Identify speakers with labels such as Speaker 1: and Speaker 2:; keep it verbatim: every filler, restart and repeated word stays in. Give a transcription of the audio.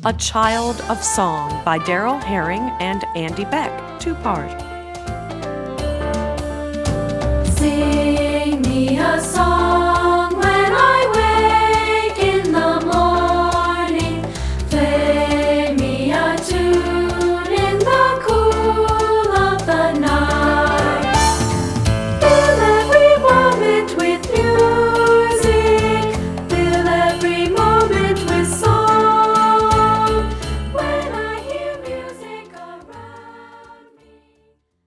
Speaker 1: A Child of Song by Daryl Herring and Andy Beck, two-part.
Speaker 2: Sing